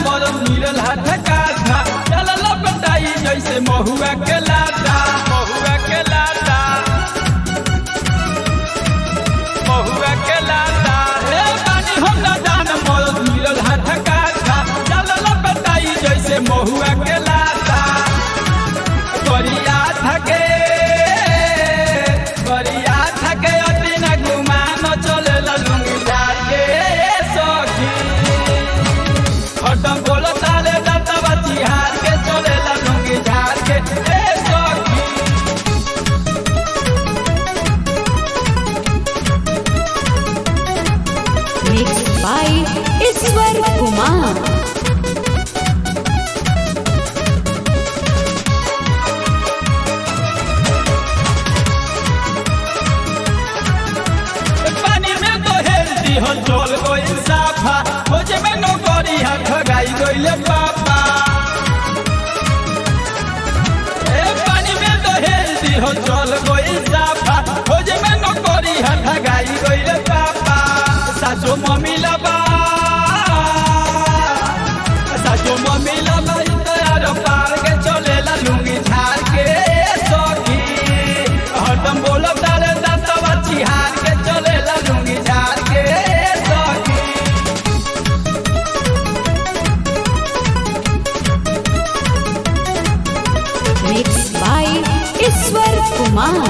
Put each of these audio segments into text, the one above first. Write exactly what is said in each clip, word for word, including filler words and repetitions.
मरद मिलल हाथ काठा चलल बताई जैसे महुआ के लाटा महुआ के लाटा महुआ के लाटा हे बानी हम ना जान मरद मिलल हाथ काठा चलल बताई जैसे महुआ के लाटा गरिया थके गरिया थके अति न घुमान चले लुंगी झाड़ के सखी खत्म बोलो ताले दतवा तिहार के चले लुंगी झाड़ के ए सखी Mixed by Iswar Kumar. पानी में तो हेल्दी हो चल गई साफा खोजे में नो करी हाथ गाई गईले पापा ए पानी में तो हेल्दी हो चल गई साफा खोजे में नो करी हाथ गाई गईले पापा सासो मम्मी लबा सासो मम्मी लबा तैयार पार के चले ला लुंगी झाड़ के सखी हरदम बोलब डाले दतवा तिहार के चले ला लुंगी झाड़ के सखी Mixed by Iswar Kumar.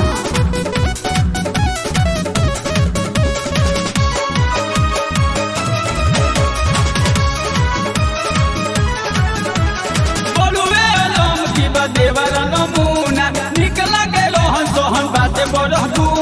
बोलुए लम की बदेवर नमूना निकला गेलो हन सोहन बाते बड़